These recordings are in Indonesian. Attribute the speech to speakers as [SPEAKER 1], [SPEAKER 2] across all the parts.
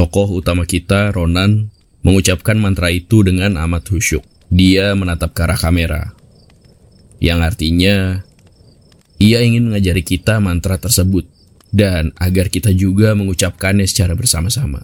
[SPEAKER 1] Tokoh utama kita, Ronan, mengucapkan mantra itu dengan amat khusyuk. Dia menatap ke arah kamera, yang artinya ia ingin mengajari kita mantra tersebut dan agar kita juga mengucapkannya secara bersama-sama.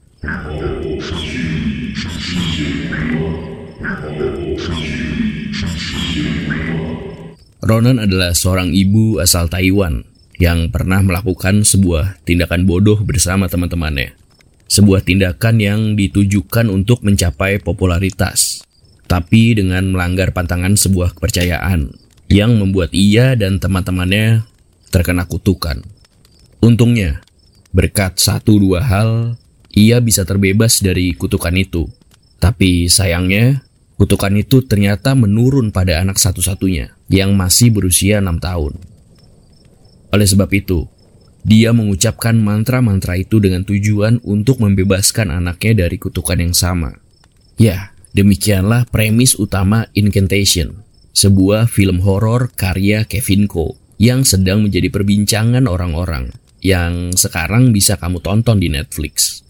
[SPEAKER 1] Ronan adalah seorang ibu asal Taiwan yang pernah melakukan sebuah tindakan bodoh bersama teman-temannya. Sebuah tindakan yang ditujukan untuk mencapai popularitas, tapi dengan melanggar pantangan sebuah kepercayaan yang membuat ia dan teman-temannya terkena kutukan. Untungnya, berkat 1-2 hal, ia bisa terbebas dari kutukan itu. Tapi sayangnya, kutukan itu ternyata menurun pada anak satu-satunya yang masih berusia 6 tahun. Oleh sebab itu, dia mengucapkan mantra-mantra itu dengan tujuan untuk membebaskan anaknya dari kutukan yang sama. Ya, demikianlah premis utama Incantation, sebuah film horor karya Kevin Ko yang sedang menjadi perbincangan orang-orang, yang sekarang bisa kamu tonton di Netflix.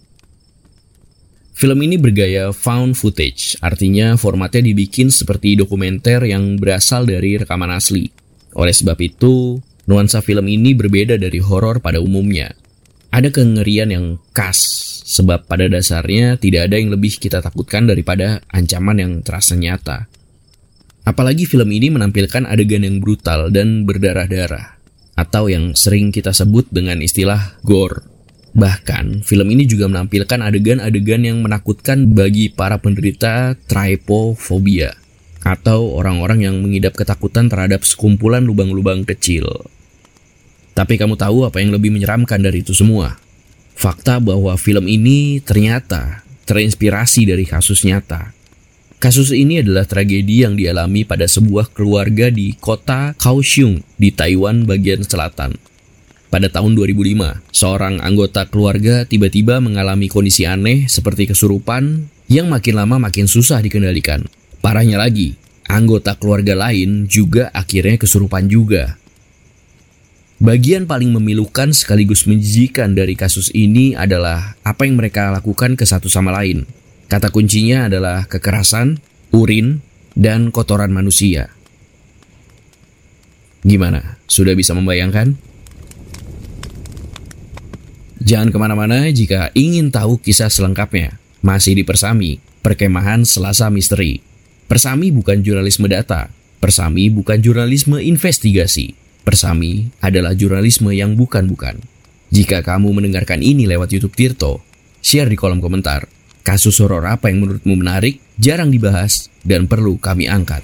[SPEAKER 1] Film ini bergaya found footage, artinya formatnya dibikin seperti dokumenter yang berasal dari rekaman asli. Oleh sebab itu, nuansa film ini berbeda dari horor pada umumnya. Ada kengerian yang khas, sebab pada dasarnya tidak ada yang lebih kita takutkan daripada ancaman yang terasa nyata. Apalagi film ini menampilkan adegan yang brutal dan berdarah-darah, atau yang sering kita sebut dengan istilah gore. Bahkan, film ini juga menampilkan adegan-adegan yang menakutkan bagi para penderita trypophobia, atau orang-orang yang mengidap ketakutan terhadap sekumpulan lubang-lubang kecil. Tapi kamu tahu apa yang lebih menyeramkan dari itu semua? Fakta bahwa film ini ternyata terinspirasi dari kasus nyata. Kasus ini adalah tragedi yang dialami pada sebuah keluarga di kota Kaohsiung di Taiwan bagian selatan. Pada tahun 2005, seorang anggota keluarga tiba-tiba mengalami kondisi aneh seperti kesurupan yang makin lama makin susah dikendalikan. Parahnya lagi, anggota keluarga lain juga akhirnya kesurupan juga. Bagian paling memilukan sekaligus menjijikan dari kasus ini adalah apa yang mereka lakukan ke satu sama lain. Kata kuncinya adalah kekerasan, urin, dan kotoran manusia. Gimana? Sudah bisa membayangkan? Jangan kemana-mana jika ingin tahu kisah selengkapnya. Masih di Persami, Perkemahan Selasa Misteri. Persami bukan jurnalisme data. Persami bukan jurnalisme investigasi. Persami adalah jurnalisme yang bukan-bukan. Jika kamu mendengarkan ini lewat YouTube Tirto, share di kolom komentar. Kasus horor apa yang menurutmu menarik, jarang dibahas, dan perlu kami angkat.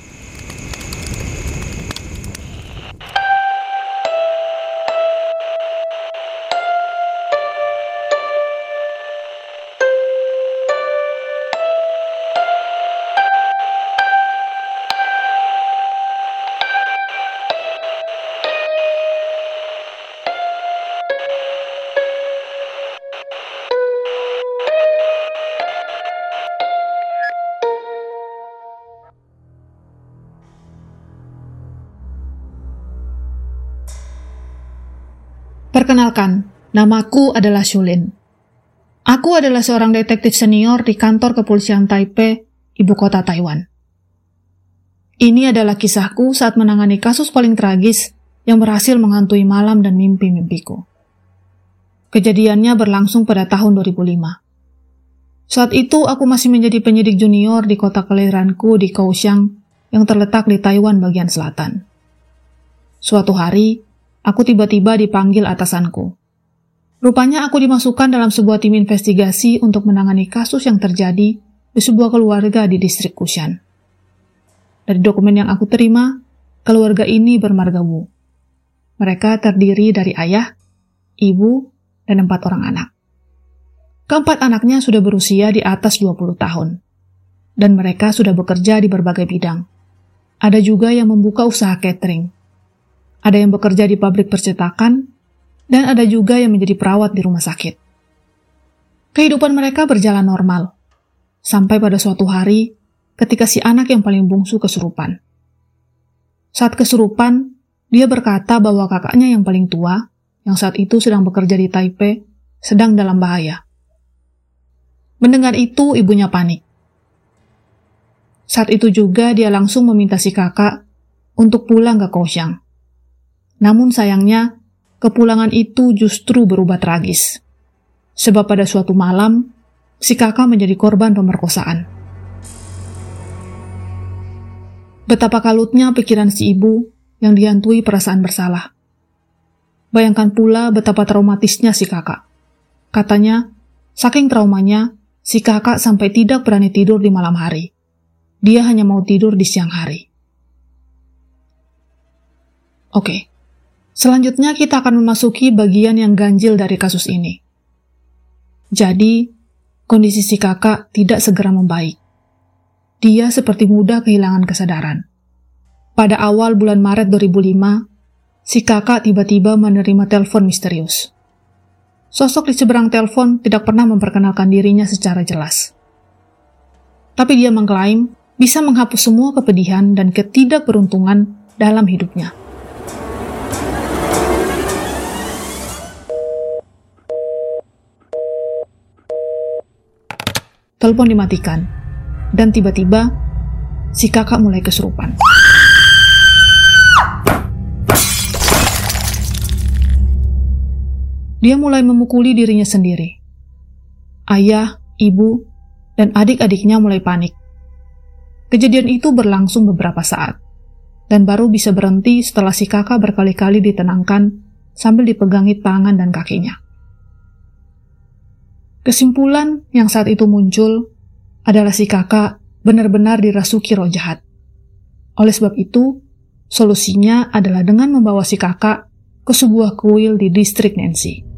[SPEAKER 2] Perkenalkan, namaku adalah Shulin. Aku adalah seorang detektif senior di kantor kepolisian Taipei, ibu kota Taiwan. Ini adalah kisahku saat menangani kasus paling tragis yang berhasil menghantui malam dan mimpi-mimpiku. Kejadiannya berlangsung pada tahun 2005. Saat itu aku masih menjadi penyidik junior di kota kelahiranku di Kaohsiung yang terletak di Taiwan bagian selatan. Suatu hari, aku tiba-tiba dipanggil atasanku. Rupanya aku dimasukkan dalam sebuah tim investigasi untuk menangani kasus yang terjadi di sebuah keluarga di distrik Kushan. Dari dokumen yang aku terima, keluarga ini bermargabu. Mereka terdiri dari ayah, ibu, dan 4 orang anak. Keempat anaknya sudah berusia di atas 20 tahun, dan mereka sudah bekerja di berbagai bidang. Ada juga yang membuka usaha catering. Ada yang bekerja di pabrik percetakan, dan ada juga yang menjadi perawat di rumah sakit. Kehidupan mereka berjalan normal, sampai pada suatu hari ketika si anak yang paling bungsu kesurupan. Saat kesurupan, dia berkata bahwa kakaknya yang paling tua, yang saat itu sedang bekerja di Taipei, sedang dalam bahaya. Mendengar itu, ibunya panik. Saat itu juga dia langsung meminta si kakak untuk pulang ke Kaohsiung. Namun sayangnya, kepulangan itu justru berubah tragis. Sebab pada suatu malam, si kakak menjadi korban pemerkosaan. Betapa kalutnya pikiran si ibu yang dihantui perasaan bersalah. Bayangkan pula betapa traumatisnya si kakak. Katanya, saking traumanya, si kakak sampai tidak berani tidur di malam hari. Dia hanya mau tidur di siang hari. Oke, selanjutnya kita akan memasuki bagian yang ganjil dari kasus ini. Jadi, kondisi si kakak tidak segera membaik. Dia seperti mudah kehilangan kesadaran. Pada awal bulan Maret 2005, si kakak tiba-tiba menerima telepon misterius. Sosok di seberang telepon tidak pernah memperkenalkan dirinya secara jelas. Tapi dia mengklaim bisa menghapus semua kepedihan dan ketidakberuntungan dalam hidupnya. Telepon dimatikan, dan tiba-tiba si kakak mulai kesurupan. Dia mulai memukuli dirinya sendiri. Ayah, ibu, dan adik-adiknya mulai panik. Kejadian itu berlangsung beberapa saat, dan baru bisa berhenti setelah si kakak berkali-kali ditenangkan sambil dipegangi tangan dan kakinya. Kesimpulan yang saat itu muncul adalah si kakak benar-benar dirasuki roh jahat. Oleh sebab itu, solusinya adalah dengan membawa si kakak ke sebuah kuil di distrik Nancy.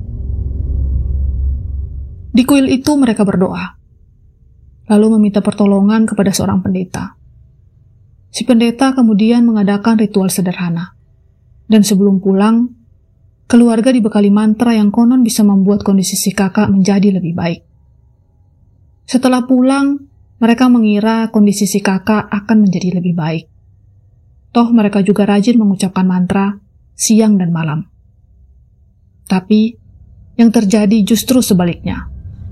[SPEAKER 2] Di kuil itu mereka berdoa, lalu meminta pertolongan kepada seorang pendeta. Si pendeta kemudian mengadakan ritual sederhana, dan sebelum pulang, keluarga dibekali mantra yang konon bisa membuat kondisi si kakak menjadi lebih baik. Setelah pulang, mereka mengira kondisi si kakak akan menjadi lebih baik. Toh mereka juga rajin mengucapkan mantra siang dan malam. Tapi, yang terjadi justru sebaliknya.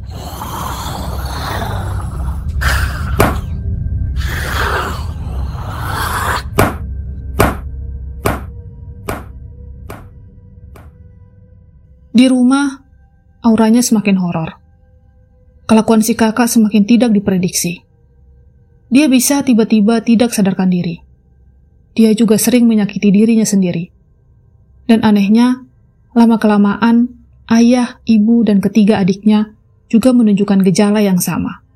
[SPEAKER 2] Di rumah, auranya semakin horor. Kelakuan si kakak semakin tidak diprediksi. Dia bisa tiba-tiba tidak sadarkan diri. Dia juga sering menyakiti dirinya sendiri. Dan anehnya, lama-kelamaan, ayah, ibu, dan ketiga adiknya juga menunjukkan gejala yang sama.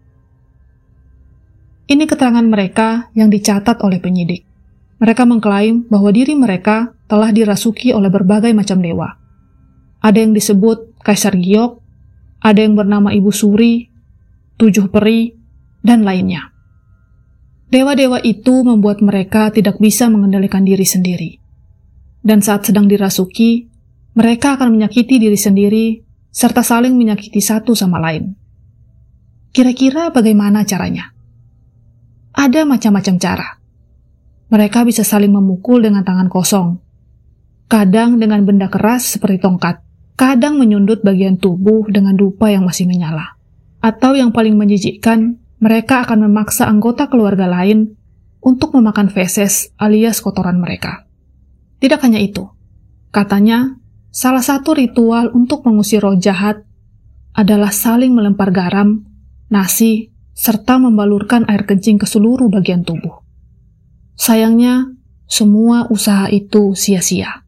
[SPEAKER 2] Ini keterangan mereka yang dicatat oleh penyidik. Mereka mengklaim bahwa diri mereka telah dirasuki oleh berbagai macam dewa. Ada yang disebut Kaisar Giok, ada yang bernama Ibu Suri, 7 peri, dan lainnya. Dewa-dewa itu membuat mereka tidak bisa mengendalikan diri sendiri. Dan saat sedang dirasuki, mereka akan menyakiti diri sendiri, serta saling menyakiti satu sama lain. Kira-kira bagaimana caranya? Ada macam-macam cara. Mereka bisa saling memukul dengan tangan kosong, kadang dengan benda keras seperti tongkat, kadang menyundut bagian tubuh dengan dupa yang masih menyala. Atau yang paling menjijikkan, mereka akan memaksa anggota keluarga lain untuk memakan feses alias kotoran mereka. Tidak hanya itu, katanya salah satu ritual untuk mengusir roh jahat adalah saling melempar garam, nasi, serta membalurkan air kencing ke seluruh bagian tubuh. Sayangnya, semua usaha itu sia-sia.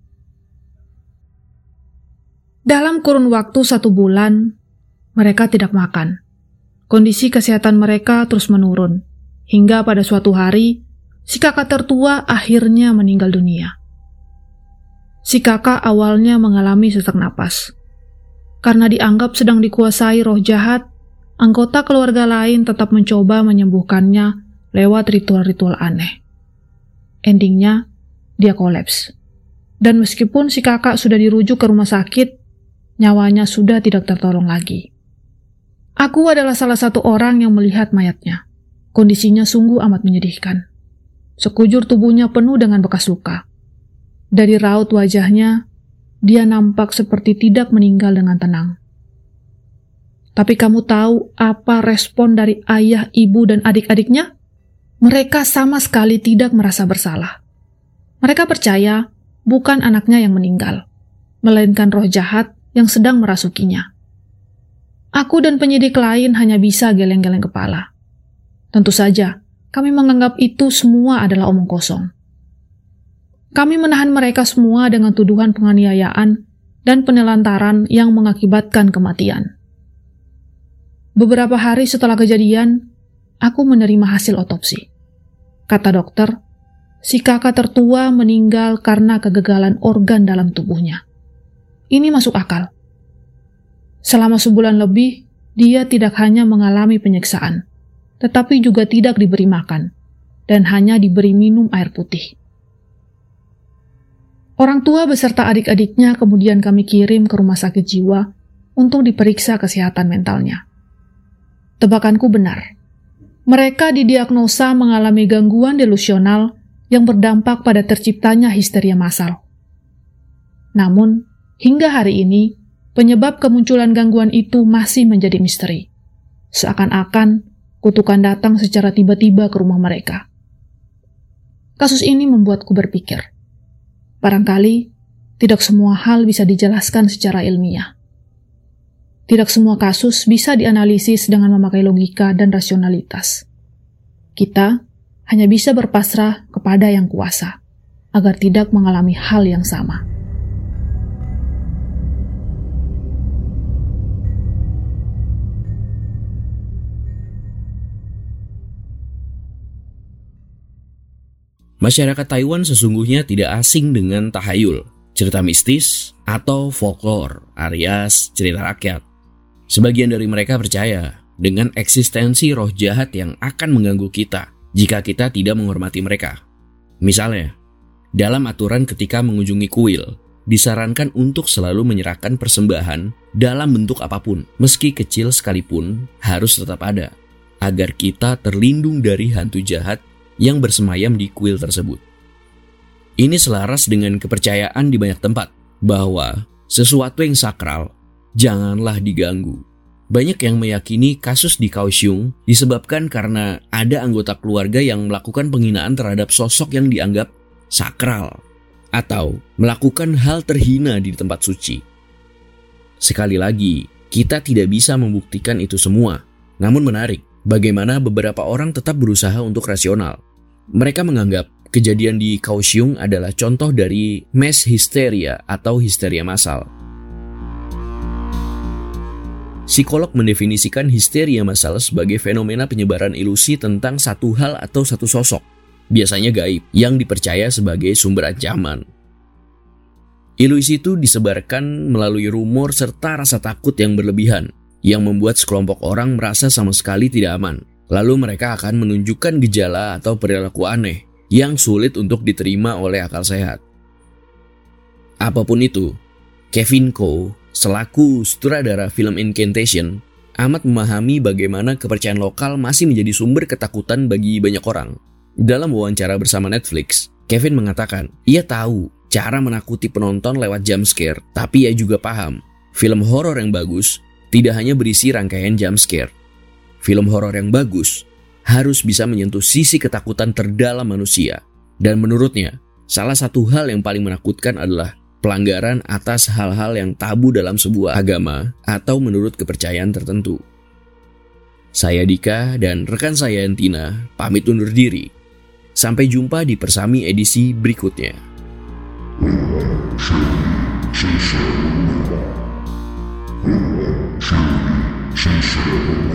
[SPEAKER 2] Dalam kurun waktu 1 bulan, mereka tidak makan. Kondisi kesehatan mereka terus menurun, hingga pada suatu hari, si kakak tertua akhirnya meninggal dunia. Si kakak awalnya mengalami sesak napas. Karena dianggap sedang dikuasai roh jahat, anggota keluarga lain tetap mencoba menyembuhkannya lewat ritual-ritual aneh. Endingnya, dia kolaps. Dan meskipun si kakak sudah dirujuk ke rumah sakit, nyawanya sudah tidak tertolong lagi. Aku adalah salah satu orang yang melihat mayatnya. Kondisinya sungguh amat menyedihkan. Sekujur tubuhnya penuh dengan bekas luka. Dari raut wajahnya, dia nampak seperti tidak meninggal dengan tenang. Tapi kamu tahu apa respon dari ayah, ibu, dan adik-adiknya? Mereka sama sekali tidak merasa bersalah. Mereka percaya bukan anaknya yang meninggal, melainkan roh jahat yang sedang merasukinya. Aku dan penyidik lain hanya bisa geleng-geleng kepala. Tentu saja, kami menganggap itu semua adalah omong kosong. Kami menahan mereka semua dengan tuduhan penganiayaan dan penelantaran yang mengakibatkan kematian. Beberapa hari setelah kejadian, aku menerima hasil otopsi. Kata dokter, si kakak tertua meninggal karena kegagalan organ dalam tubuhnya. Ini masuk akal. Selama sebulan lebih, dia tidak hanya mengalami penyiksaan, tetapi juga tidak diberi makan, dan hanya diberi minum air putih. Orang tua beserta adik-adiknya kemudian kami kirim ke rumah sakit jiwa untuk diperiksa kesehatan mentalnya. Tebakanku benar. Mereka didiagnosa mengalami gangguan delusional yang berdampak pada terciptanya histeria massal. Namun, hingga hari ini, penyebab kemunculan gangguan itu masih menjadi misteri. Seakan-akan kutukan datang secara tiba-tiba ke rumah mereka. Kasus ini membuatku berpikir, barangkali tidak semua hal bisa dijelaskan secara ilmiah. Tidak semua kasus bisa dianalisis dengan memakai logika dan rasionalitas. Kita hanya bisa berpasrah kepada Yang Kuasa, agar tidak mengalami hal yang sama.
[SPEAKER 1] Masyarakat Taiwan sesungguhnya tidak asing dengan tahayul, cerita mistis, atau folklore alias cerita rakyat. Sebagian dari mereka percaya dengan eksistensi roh jahat yang akan mengganggu kita jika kita tidak menghormati mereka. Misalnya, dalam aturan ketika mengunjungi kuil, disarankan untuk selalu menyerahkan persembahan dalam bentuk apapun, meski kecil sekalipun harus tetap ada, agar kita terlindung dari hantu jahat yang bersemayam di kuil tersebut. Ini selaras dengan kepercayaan di banyak tempat bahwa sesuatu yang sakral janganlah diganggu. Banyak yang meyakini kasus di Kaohsiung disebabkan karena ada anggota keluarga yang melakukan penghinaan terhadap sosok yang dianggap sakral atau melakukan hal terhina di tempat suci. Sekali lagi, kita tidak bisa membuktikan itu semua. Namun menarik, bagaimana beberapa orang tetap berusaha untuk rasional. Mereka menganggap kejadian di Kaohsiung adalah contoh dari mass hysteria atau histeria massal. Psikolog mendefinisikan histeria massal sebagai fenomena penyebaran ilusi tentang satu hal atau satu sosok, biasanya gaib, yang dipercaya sebagai sumber ancaman. Ilusi itu disebarkan melalui rumor serta rasa takut yang berlebihan, yang membuat sekelompok orang merasa sama sekali tidak aman. Lalu mereka akan menunjukkan gejala atau perilaku aneh yang sulit untuk diterima oleh akal sehat. Apapun itu, Kevin Ko, selaku sutradara film Incantation, amat memahami bagaimana kepercayaan lokal masih menjadi sumber ketakutan bagi banyak orang. Dalam wawancara bersama Netflix, Kevin mengatakan, ia tahu cara menakuti penonton lewat jump scare, tapi ia juga paham, film horor yang bagus tidak hanya berisi rangkaian jump scare. Film horor yang bagus harus bisa menyentuh sisi ketakutan terdalam manusia. Dan menurutnya, salah satu hal yang paling menakutkan adalah pelanggaran atas hal-hal yang tabu dalam sebuah agama atau menurut kepercayaan tertentu. Saya Dika dan rekan saya Entina pamit undur diri. Sampai jumpa di Persami edisi berikutnya.